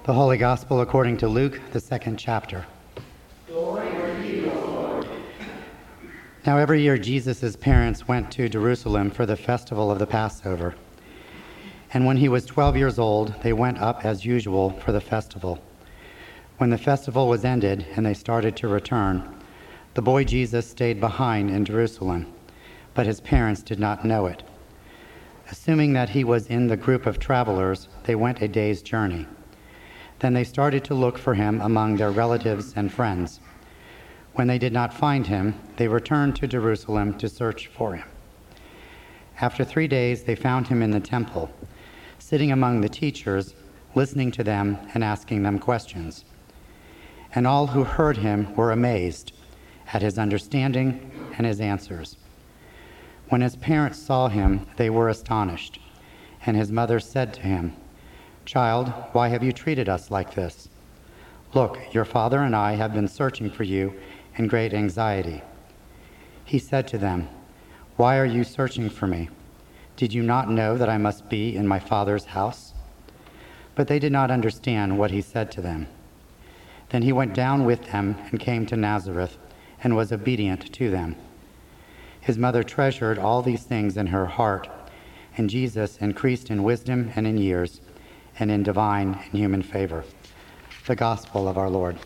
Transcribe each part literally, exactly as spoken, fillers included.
The Holy Gospel according to Luke, the second chapter. Glory to you, O Lord. Now every year Jesus' parents went to Jerusalem for the festival of the Passover. And when he was twelve years old, they went up as usual for the festival. When the festival was ended and they started to return, the boy Jesus stayed behind in Jerusalem, but his parents did not know it. Assuming that he was in the group of travelers, they went a day's journey. Then they started to look for him among their relatives and friends. When they did not find him, they returned to Jerusalem to search for him. After three days, they found him in the temple, sitting among the teachers, listening to them and asking them questions. And all who heard him were amazed at his understanding and his answers. When his parents saw him, they were astonished, and his mother said to him, "Child, why have you treated us like this? Look, your father and I have been searching for you in great anxiety." He said to them, "Why are you searching for me? Did you not know that I must be in my Father's house?" But they did not understand what he said to them. Then he went down with them and came to Nazareth and was obedient to them. His mother treasured all these things in her heart, and Jesus increased in wisdom and in years, and in divine and human favor. The Gospel of our Lord.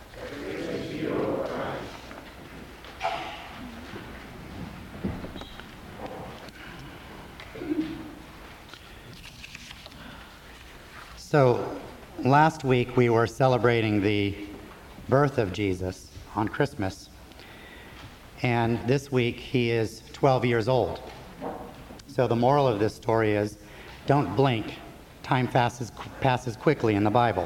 So, last week we were celebrating the birth of Jesus on Christmas, and this week he is twelve years old. So the moral of this story is, don't blink. Time passes, passes quickly in the Bible.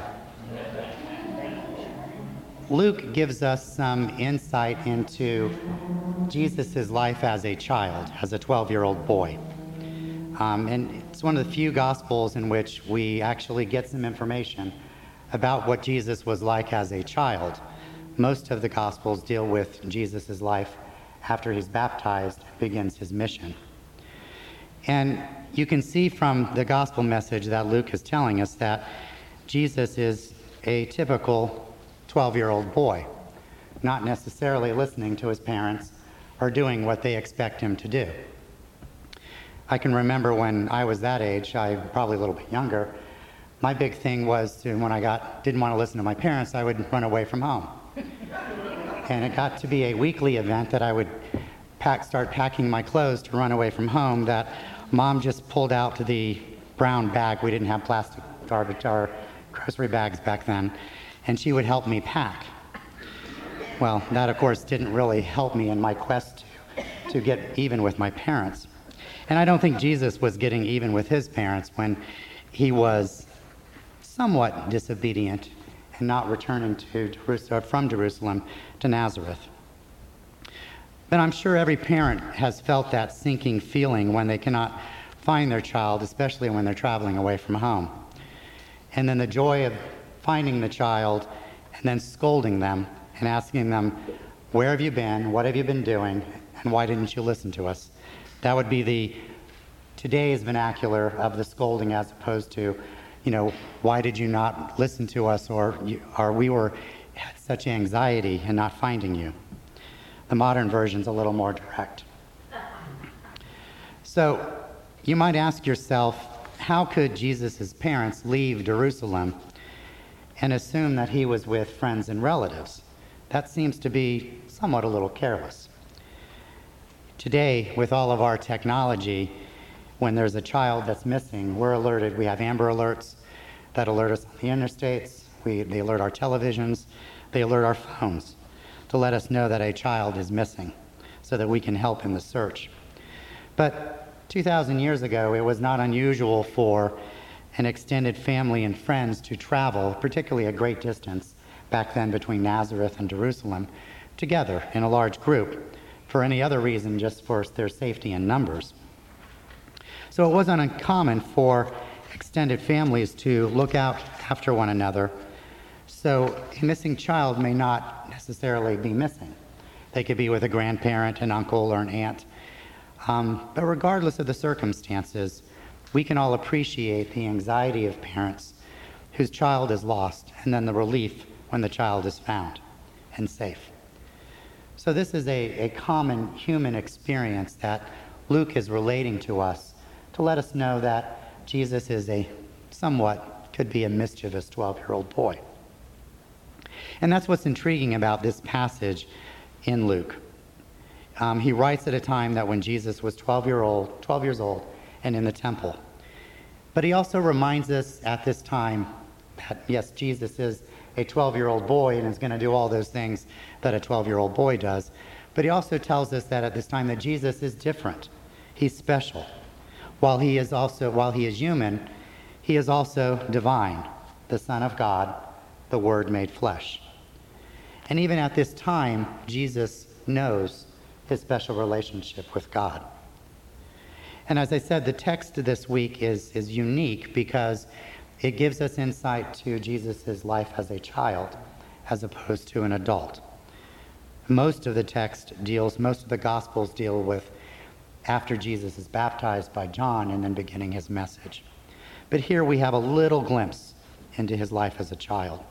Luke gives us some insight into Jesus' life as a child, as a twelve-year-old boy. Um, and it's one of the few Gospels in which we actually get some information about what Jesus was like as a child. Most of the Gospels deal with Jesus' life after he's baptized, begins his mission. And you can see from the gospel message that Luke is telling us that Jesus is a typical twelve-year-old boy, not necessarily listening to his parents or doing what they expect him to do. I can remember when I was that age, I probably a little bit younger, my big thing was to, when I got didn't want to listen to my parents, I would run away from home. And it got to be a weekly event that I would pack, start packing my clothes to run away from home, that Mom just pulled out the brown bag. We didn't have plastic garbage or grocery bags back then, and she would help me pack. Well, that of course didn't really help me in my quest to, to get even with my parents. And I don't think Jesus was getting even with his parents when he was somewhat disobedient and not returning to Jerusalem, from Jerusalem to Nazareth. But I'm sure every parent has felt that sinking feeling when they cannot find their child, especially when they're traveling away from home. And then the joy of finding the child and then scolding them and asking them, "Where have you been? What have you been doing? And why didn't you listen to us?" That would be the today's vernacular of the scolding, as opposed to, you know, "Why did you not listen to us?" or, or "We were had such anxiety in not finding you." The modern version's a little more direct. So you might ask yourself, how could Jesus' parents leave Jerusalem and assume that he was with friends and relatives? That seems to be somewhat a little careless. Today, with all of our technology, when there's a child that's missing, we're alerted. We have Amber Alerts that alert us on the interstates. We, they alert our televisions. They alert our phones to let us know that a child is missing so that we can help in the search. But two thousand years ago, it was not unusual for an extended family and friends to travel, particularly a great distance back then between Nazareth and Jerusalem, together in a large group for any other reason, just for their safety in numbers. So it wasn't uncommon for extended families to look out after one another. So a missing child may not necessarily be missing. They could be with a grandparent, an uncle, or an aunt. Um, but regardless of the circumstances, we can all appreciate the anxiety of parents whose child is lost, and then the relief when the child is found and safe. So this is a, a common human experience that Luke is relating to us to let us know that Jesus is a somewhat, could be a mischievous twelve-year-old boy. And that's what's intriguing about this passage in Luke. Um, he writes at a time that when Jesus was twelve, year old, twelve years old and in the temple. But he also reminds us at this time that, yes, Jesus is a twelve-year-old boy and is going to do all those things that a twelve-year-old boy does. But he also tells us that at this time that Jesus is different. He's special. While he is also, while he is human, he is also divine, the Son of God, the Word made flesh. And even at this time, Jesus knows his special relationship with God. And as I said, the text this week is, is unique because it gives us insight to Jesus' life as a child as opposed to an adult. Most of the text deals, most of the Gospels deal with after Jesus is baptized by John and then beginning his message. But here we have a little glimpse into his life as a child.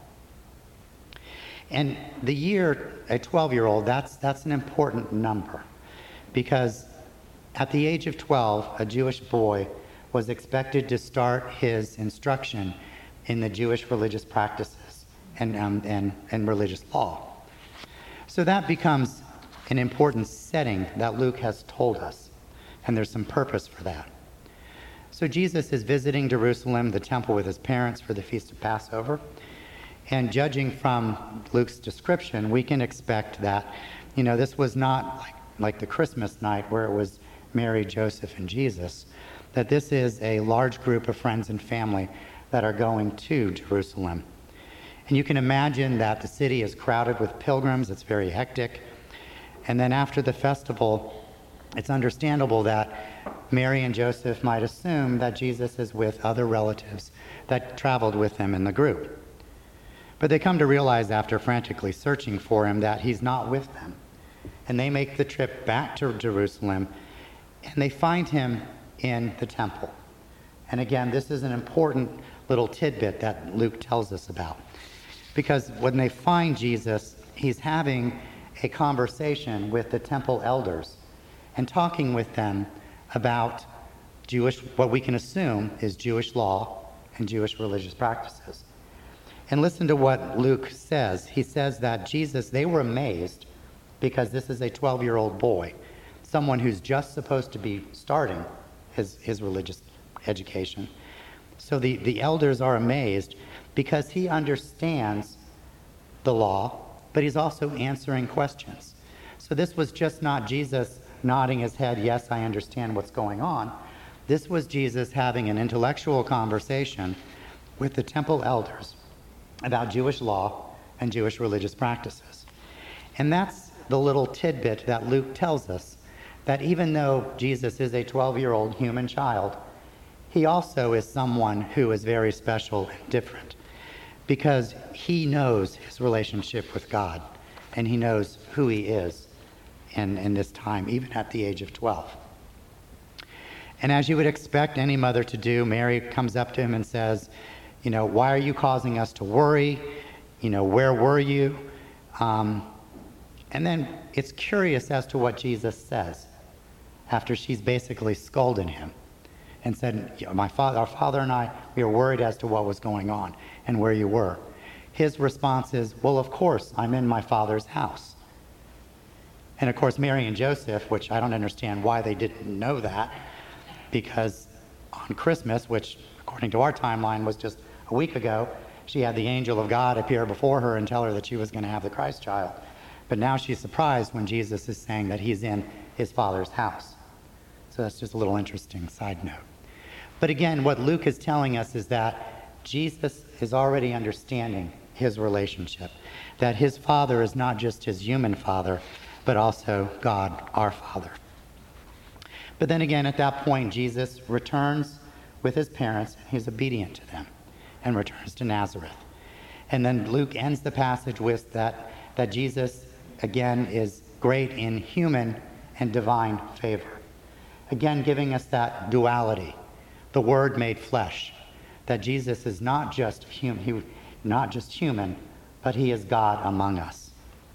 And the year, a twelve-year-old, that's, that's an important number because at the age of twelve, a Jewish boy was expected to start his instruction in the Jewish religious practices and, um, and, and religious law. So that becomes an important setting that Luke has told us, and there's some purpose for that. So Jesus is visiting Jerusalem, the temple, with his parents for the Feast of Passover. And judging from Luke's description, we can expect that, you know, this was not like, like the Christmas night where it was Mary, Joseph, and Jesus, that this is a large group of friends and family that are going to Jerusalem. And you can imagine that the city is crowded with pilgrims. It's very hectic. And then after the festival, it's understandable that Mary and Joseph might assume that Jesus is with other relatives that traveled with them in the group. But they come to realize after frantically searching for him that he's not with them. And they make the trip back to Jerusalem, and they find him in the temple. And again, this is an important little tidbit that Luke tells us about. Because when they find Jesus, he's having a conversation with the temple elders and talking with them about Jewish, what we can assume is Jewish law and Jewish religious practices. And listen to what Luke says. He says that Jesus, they were amazed because this is a twelve-year-old boy, someone who's just supposed to be starting his, his religious education. So the, the elders are amazed because he understands the law, but he's also answering questions. So this was just not Jesus nodding his head, yes, I understand what's going on. This was Jesus having an intellectual conversation with the temple elders about Jewish law and Jewish religious practices. And that's the little tidbit that Luke tells us, that even though Jesus is a twelve-year-old human child, he also is someone who is very special and different because he knows his relationship with God and he knows who he is in, in this time, even at the age of twelve. And as you would expect any mother to do, Mary comes up to him and says, you know, why are you causing us to worry? You know, where were you? Um, and then it's curious as to what Jesus says after she's basically scolded him and said, you know, my father, our father and I, we were worried as to what was going on and where you were. His response is, well, of course, I'm in my father's house. And of course, Mary and Joseph, which I don't understand why they didn't know that, because on Christmas, which according to our timeline was just a week ago, she had the angel of God appear before her and tell her that she was going to have the Christ child. But now she's surprised when Jesus is saying that he's in his father's house. So that's just a little interesting side note. But again, what Luke is telling us is that Jesus is already understanding his relationship, that his father is not just his human father, but also God, our Father. But then again, at that point, Jesus returns with his parents, and he's obedient to them, and returns to Nazareth. And then Luke ends the passage with that, that Jesus, again, is great in human and divine favor. Again, giving us that duality, the Word made flesh, that Jesus is not just hum- he, not just human, but he is God among us.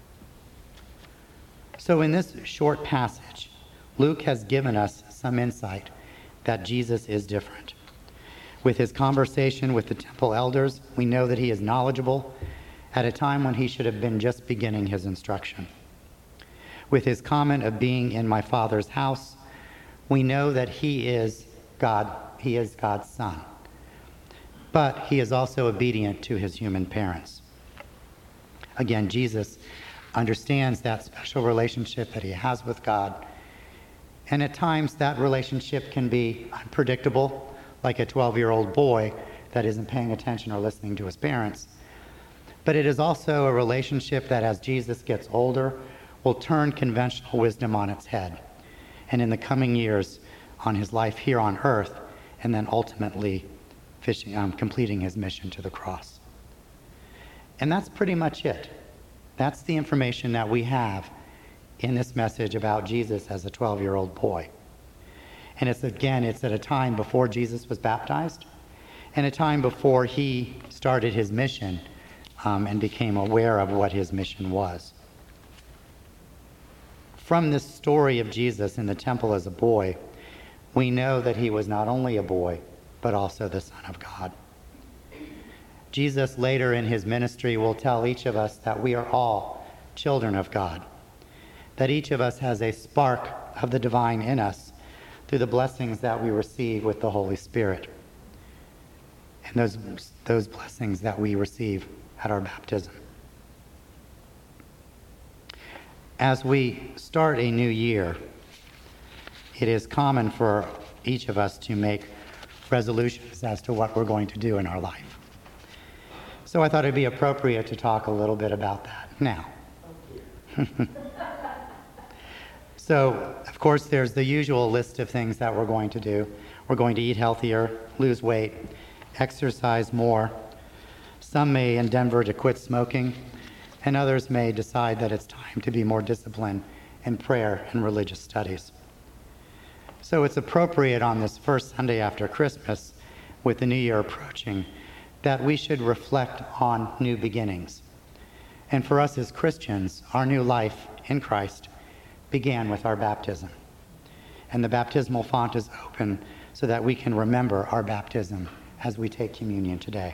So in this short passage, Luke has given us some insight that Jesus is different. With his conversation with the temple elders, we know that he is knowledgeable at a time when he should have been just beginning his instruction. With his comment of being in my Father's house, we know that he is God, he is God's son. But he is also obedient to his human parents. Again, Jesus understands that special relationship that he has with God. And at times that relationship can be unpredictable, like a twelve-year-old boy that isn't paying attention or listening to his parents. But it is also a relationship that as Jesus gets older, will turn conventional wisdom on its head. And in the coming years on his life here on earth, and then ultimately fishing, um, completing his mission to the cross. And that's pretty much it. That's the information that we have in this message about Jesus as a twelve-year-old boy. And it's, again, it's at a time before Jesus was baptized and a time before he started his mission um, and became aware of what his mission was. From this story of Jesus in the temple as a boy, we know that he was not only a boy, but also the Son of God. Jesus later in his ministry will tell each of us that we are all children of God, that each of us has a spark of the divine in us through the blessings that we receive with the Holy Spirit, and those, those blessings that we receive at our baptism. As we start a new year, it is common for each of us to make resolutions as to what we're going to do in our life. So I thought it'd be appropriate to talk a little bit about that now. So, of course, there's the usual list of things that we're going to do. We're going to eat healthier, lose weight, exercise more. Some may endeavor to quit smoking, and others may decide that it's time to be more disciplined in prayer and religious studies. So it's appropriate on this first Sunday after Christmas, with the new year approaching, that we should reflect on new beginnings. And for us as Christians, our new life in Christ began with our baptism. And the baptismal font is open so that we can remember our baptism as we take communion today.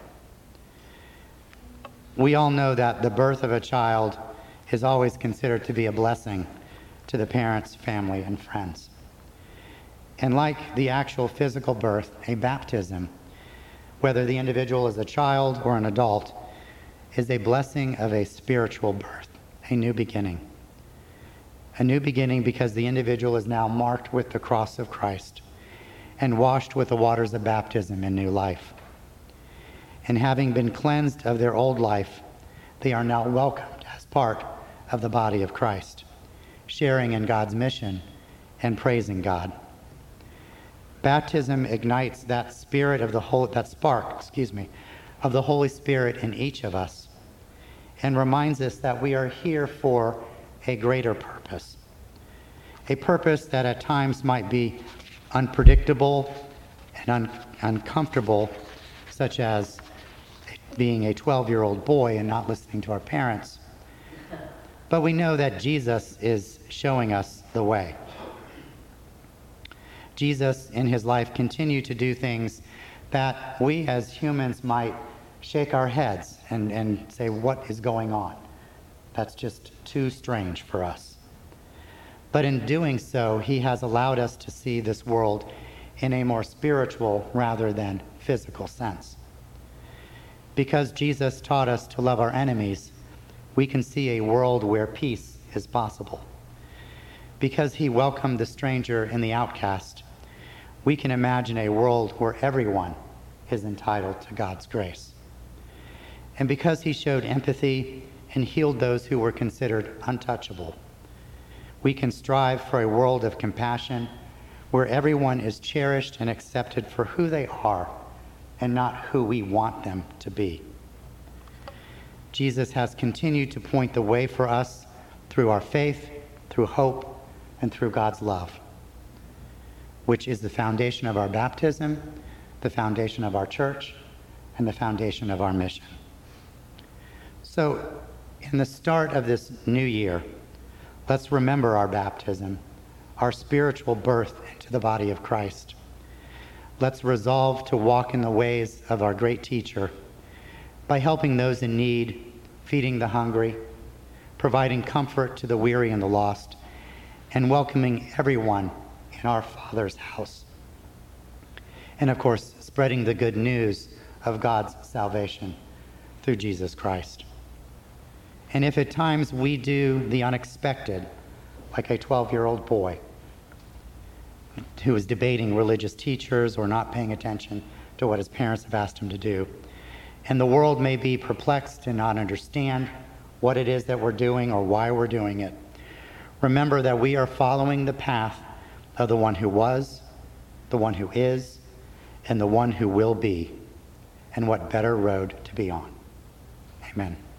We all know that the birth of a child is always considered to be a blessing to the parents, family, and friends. And like the actual physical birth, a baptism, whether the individual is a child or an adult, is a blessing of a spiritual birth, a new beginning. A new beginning because the individual is now marked with the cross of Christ and washed with the waters of baptism in new life. And having been cleansed of their old life, they are now welcomed as part of the body of Christ, sharing in God's mission and praising God. Baptism ignites that spirit of the Holy, that spark, excuse me, of the Holy Spirit in each of us, and reminds us that we are here for a greater purpose, a purpose that at times might be unpredictable and un- uncomfortable, such as being a twelve-year-old boy and not listening to our parents. But we know that Jesus is showing us the way. Jesus, in his life, continued to do things that we as humans might shake our heads and, and say, what is going on? That's just too strange for us. But in doing so, he has allowed us to see this world in a more spiritual rather than physical sense. Because Jesus taught us to love our enemies, we can see a world where peace is possible. Because he welcomed the stranger and the outcast, we can imagine a world where everyone is entitled to God's grace. And because he showed empathy and healed those who were considered untouchable, we can strive for a world of compassion where everyone is cherished and accepted for who they are and not who we want them to be. Jesus has continued to point the way for us through our faith, through hope, and through God's love, which is the foundation of our baptism, the foundation of our church, and the foundation of our mission. So, in the start of this new year, let's remember our baptism, our spiritual birth into the body of Christ. Let's resolve to walk in the ways of our great teacher by helping those in need, feeding the hungry, providing comfort to the weary and the lost, and welcoming everyone in our Father's house. And of course, spreading the good news of God's salvation through Jesus Christ. And if at times we do the unexpected, like a twelve-year-old boy who is debating religious teachers or not paying attention to what his parents have asked him to do, and the world may be perplexed and not understand what it is that we're doing or why we're doing it, remember that we are following the path of the one who was, the one who is, and the one who will be, and what better road to be on. Amen.